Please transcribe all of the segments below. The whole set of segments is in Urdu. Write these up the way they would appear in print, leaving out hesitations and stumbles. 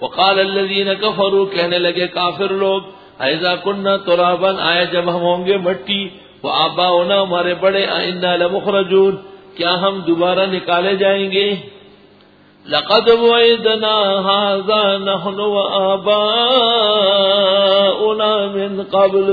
وقال الذین کفروا، کہنے لگے کافر لوگ، اذا کننا ترابا، آیا جب ہم ہوں گے مٹی، وآباؤنا، ہمارے بڑے، انا لمخرجون، کیا ہم دوبارہ نکالے جائیں گے؟ لقد وعدنا هذا نحن وآباؤنا من قبل،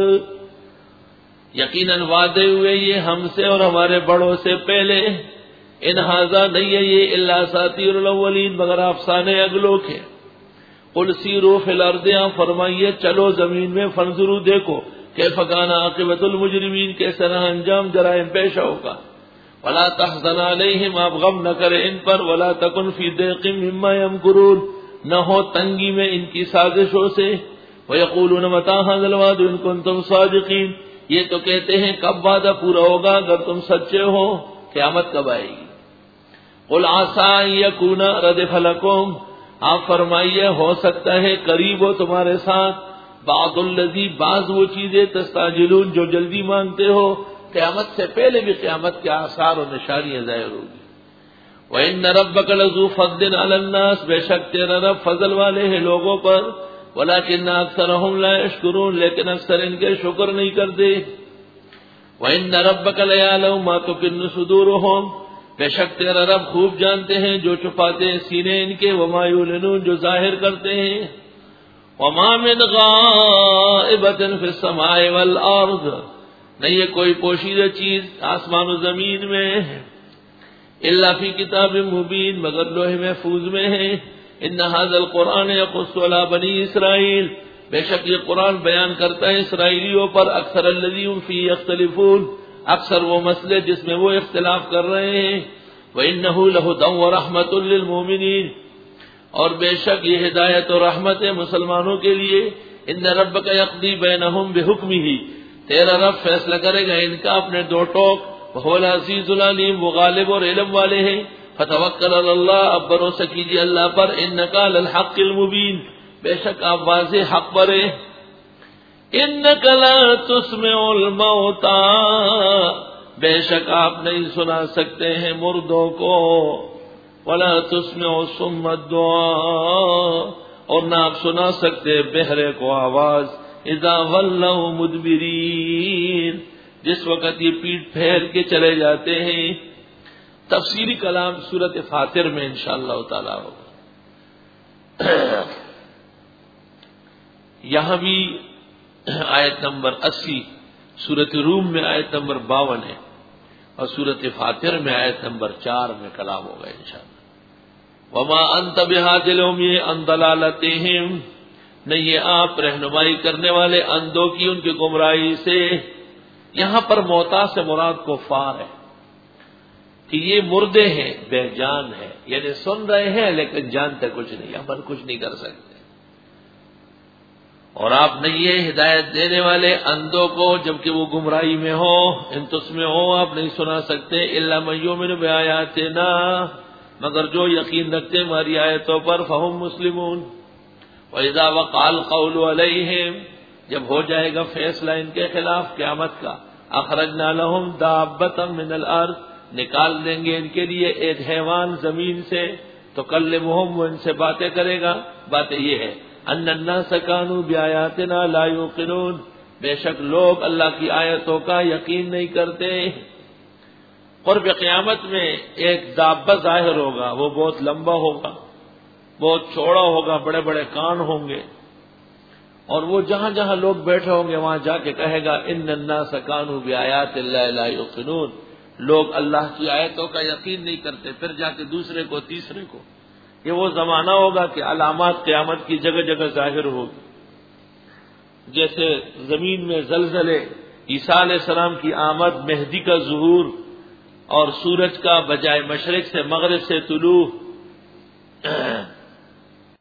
یقیناً وعدے ہوئے یہ ہم سے اور ہمارے بڑوں سے پہلے، ان هذا نہیں ہے یہ الا اساطیر الاولین، مگر افسانے اگلوں کے۔ قل سیروا فی الارض، فرمائیے چلو زمین میں، فانظروا، دیکھو، کیف کان عاقبۃ المجرمین، کیسا رہا انجام جرائم پیشوں کا۔ ولا تحزن علیہم، آپ غم نہ کرے ان پر، ولا تکن فی ضیق مما یمکرون، نہ ہو تنگی میں ان کی سازشوں سے۔ ویقولون متی ھذا الوعد ان کنتم صادقین، یہ تو کہتے ہیں کب وعدہ پورا ہوگا اگر تم سچے ہو، قیامت کب آئے گی؟ قل عسیٰ ان یکون ردف لکم، آپ فرمائیے ہو سکتا ہے قریب ہو تمہارے ساتھ بعض الذی، بعض وہ چیزیں تستعجلون جو جلدی مانگتے ہو، قیامت سے پہلے بھی قیامت کے آثار اور نشانیاں ظاہر ہوگی۔ وَإِنَّ رَبَّكَ لَذُو فَضْلٍ عَلَى النَّاسِ، بے شک تیرا رب فضل والے ہیں لوگوں پر، وَلَكِنَّ أَكْثَرَهُمْ لَا يَشْكُرُونَ، لیکن اکثر ان کے شکر نہیں کرتے۔ وَإِنَّ رَبَّكَ لَيَعْلَمُ مَا تُكِنُّ صُدُورُهُمْ، بے شک تیرا رب خوب جانتے ہیں جو چھپاتے ہیں سینے ان کے، وَمَا يُعْلِنُونَ، جو ظاہر کرتے ہیں۔ وَمَا مِنْ غَائِبَةٍ فِي السَّمَاءِ وَالْأَرْضِ، نہیں ہے کوئی پوشیدہ چیز آسمان و زمین میں، الا فی کتاب مبین، مگر لوح محفوظ میں ہے۔ ان ھذا القرآن یقص علی بنی اسرائیل، بے شک یہ قرآن بیان کرتا ہے اسرائیلیوں پر، اکثر الذی ھم فیہ یختلفون، اکثر وہ مسئلے جس میں وہ اختلاف کر رہے ہیں۔ وانہ لہدی ورحمۃ للمؤمنین، اور بے شک یہ ہدایت و رحمت ہے مسلمانوں کے لیے۔ ان ربک یقضی بینہم بحکمہ، تیرا رب فیصلہ کرے گا ان کا اپنے دو ٹوک۔ وہو العزیز العلیم، وہ غالب اور علم والے ہیں۔ فتوکل علی اللہ، اب بھروسہ کیجیے اللہ پر۔ انک علی الحق المبین، بے شک آپ واضح حق پر ہیں۔ انک لا تسمع الموتى، بے شک آپ نہیں سنا سکتے ہیں مردوں کو، ولا تسمع الصم الدعاء، اور نہ آپ سنا سکتے بہرے کو آواز، اذا ولوا مدبرین، جس وقت یہ پیٹ پھیر کے چلے جاتے ہیں۔ تفسیری کلام سورۃ فاطر میں انشاءاللہ تعالی ہوگا۔ یہاں بھی آیت نمبر 80، سورۃ روم میں آیت نمبر 52 ہے، اور سورۃ فاطر میں آیت نمبر 4 میں کلام ہوگا انشاءاللہ۔ وما انت بہادی العمی عن ضلالتہم، نہیں یہ آپ رہنمائی کرنے والے اندھوں کی ان کی گمراہی سے۔ یہاں پر موتا سے مراد کفار ہے کہ یہ مردے ہیں، بے جان ہے، یعنی سن رہے ہیں لیکن جانتے کچھ نہیں، عمل کچھ نہیں کر سکتے۔ اور آپ نہیں یہ ہدایت دینے والے اندھوں کو جبکہ وہ گمراہی میں ہو، ان تسمع ہو، آپ نہیں سنا سکتے، الا من یؤمن بآیاتنا، مگر جو یقین رکھتے ہماری آیتوں پر، فہم مسلمون۔ وَإِذَا وَقَعَ الْقَوْلُ عَلَيْهِمْ، جب ہو جائے گا فیصلہ ان کے خلاف قیامت کا، اخرجنا لهم دابة من الارض، نکال دیں گے ان کے لیے ایک حیوان زمین سے، تکلمهم، وہ ان سے باتیں کرے گا۔ بات یہ ہے ان الناس كانوا بآیاتنا لا یوقنون، بے شک لوگ اللہ کی آیتوں کا یقین نہیں کرتے۔ قرب قیامت میں ایک دابہ ظاہر ہوگا، وہ بہت لمبا ہوگا، بہت چوڑا ہوگا، بڑے بڑے کان ہوں گے، اور وہ جہاں جہاں لوگ بیٹھے ہوں گے وہاں جا کے کہے گا ان الناس كانوا بآیات اللہ لا یوقنون، لوگ اللہ کی آیتوں کا یقین نہیں کرتے۔ پھر جا کے دوسرے کو، تیسرے کو، یہ وہ زمانہ ہوگا کہ علامات قیامت کی جگہ جگہ ظاہر ہوگی، جیسے زمین میں زلزلے، عیسیٰ علیہ السلام کی آمد، مہدی کا ظہور، اور سورج کا بجائے مشرق سے مغرب سے طلوع،